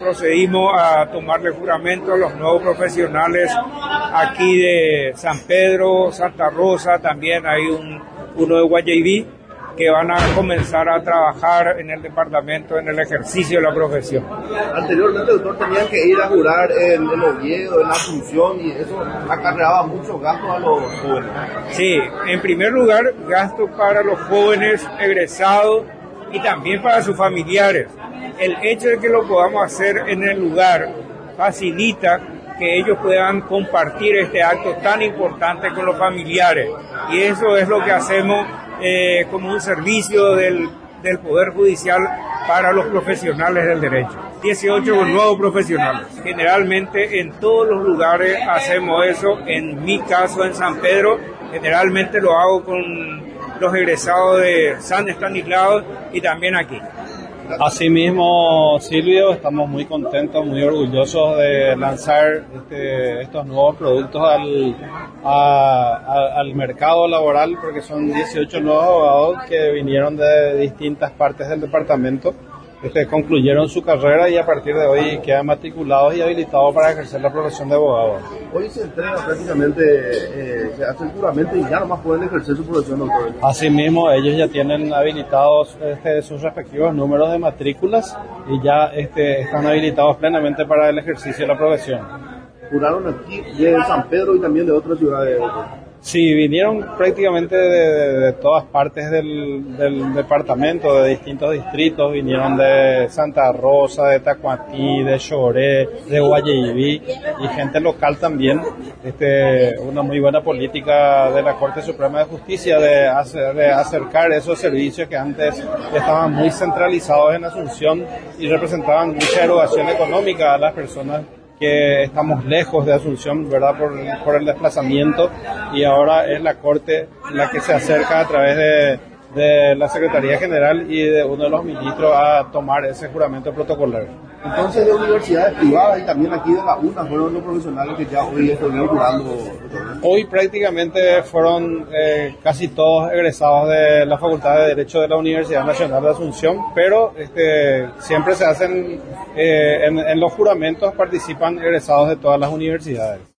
procedimos a tomarle juramento a los nuevos profesionales aquí de San Pedro, Santa Rosa, también hay uno de Guayaibí, que van a comenzar a trabajar en el departamento, en el ejercicio de la profesión. Anteriormente, doctor, tenían que ir a jurar en Oviedo, en la Asunción, y eso acarreaba muchos gastos a los jóvenes. Sí, en primer lugar, gastos para los jóvenes egresados y también para sus familiares. El hecho de que lo podamos hacer en el lugar facilita que ellos puedan compartir este acto tan importante con los familiares. Y eso es lo que hacemos como un servicio del Poder Judicial para los profesionales del derecho. 18 nuevos profesionales. Generalmente en todos los lugares hacemos eso. En mi caso, en San Pedro, generalmente lo hago con los egresados de San Estanislao y también aquí. Asimismo, Silvio, estamos muy contentos, muy orgullosos de lanzar estos nuevos productos al mercado laboral, porque son 18 nuevos abogados que vinieron de distintas partes del departamento, concluyeron su carrera y a partir de hoy quedan matriculados y habilitados para ejercer la profesión de abogado. Hoy se entrega prácticamente, se hace el juramento y ya nomás pueden ejercer su profesión, doctor. Asimismo, ellos ya tienen habilitados sus respectivos números de matrículas y ya están habilitados plenamente para el ejercicio de la profesión. Juraron aquí de San Pedro y también de otras ciudades. Sí, vinieron prácticamente de todas partes del departamento, de distintos distritos, vinieron de Santa Rosa, de Tacuatí, de Choré, de Guayaibí y gente local también. Una muy buena política de la Corte Suprema de Justicia de acercar esos servicios que antes estaban muy centralizados en Asunción y representaban mucha erogación económica a las personas que estamos lejos de Asunción, ¿verdad? Por el desplazamiento, y ahora es la Corte la que se acerca a través de la Secretaría General y de uno de los ministros a tomar ese juramento protocolar. Entonces, de universidades privadas y también aquí de la UNA fueron los profesionales que ya hoy estuvieron jurando. Hoy prácticamente fueron casi todos egresados de la Facultad de Derecho de la Universidad Nacional de Asunción, pero siempre se hacen, en los juramentos participan egresados de todas las universidades.